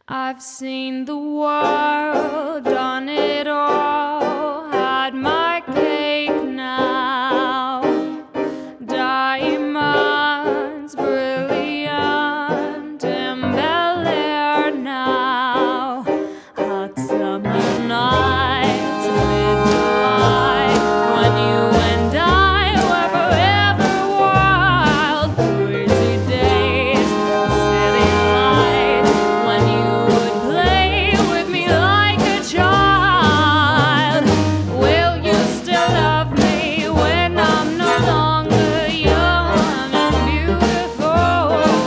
I've seen the world, done it all, had my cake now. Diamonds, brilliant, in Bel Air now. Hot summer nights, midnight, when you and I were forever wild. Crazy days, city lights, when you would play with me like a child. Will you still love me when I'm no longer young and beautiful?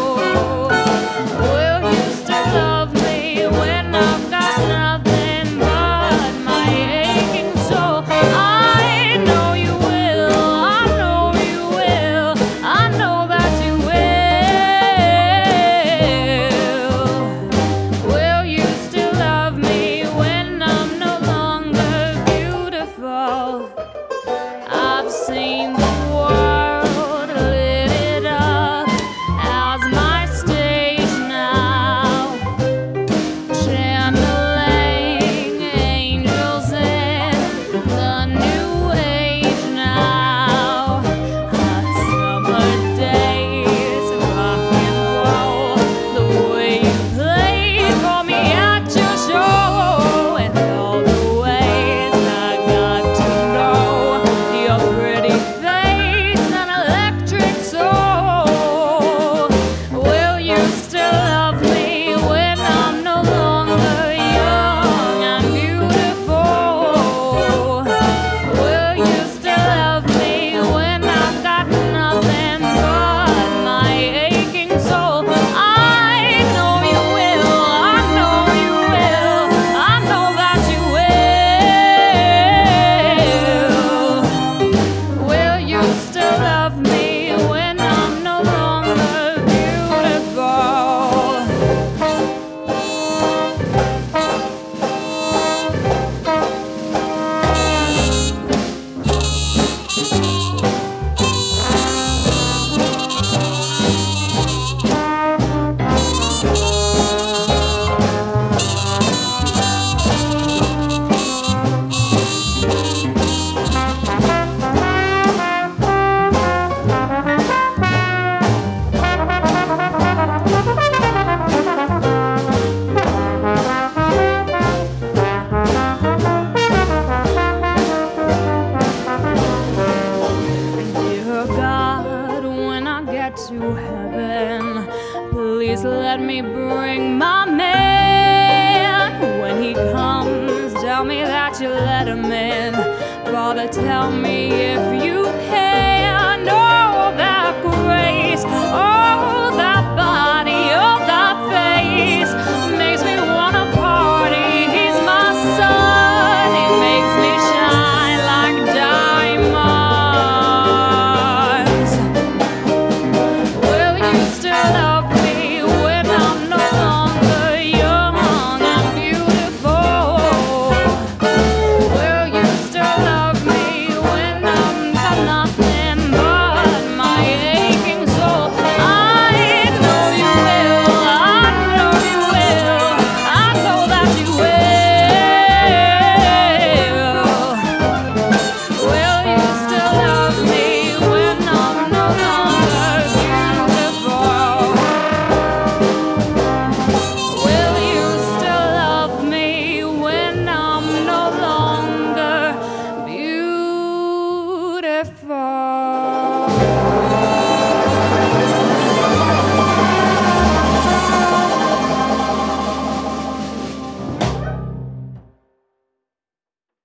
Will you still love me when I've got nothing but my aching soul? I know you will, I know you will, I know that you will. Will you still love me when I'm no longer beautiful? I've seen the world, lit it up as my stage now. Channeling angels in the new age now. Hot summer days, rock and roll, the way you played for me at your show, and all the ways I got to know your pretty face and electric soul. Will you still love me when I'm no longer young and beautiful? Will you still love me when I've got nothing but my aching soul? I know you will, I know you will, I know that you will. Will you still love me when I'm no longer beautiful? Dear God, when I get to heaven, please let me bring my man. When he comes, tell me that you let him in. Father, tell me if you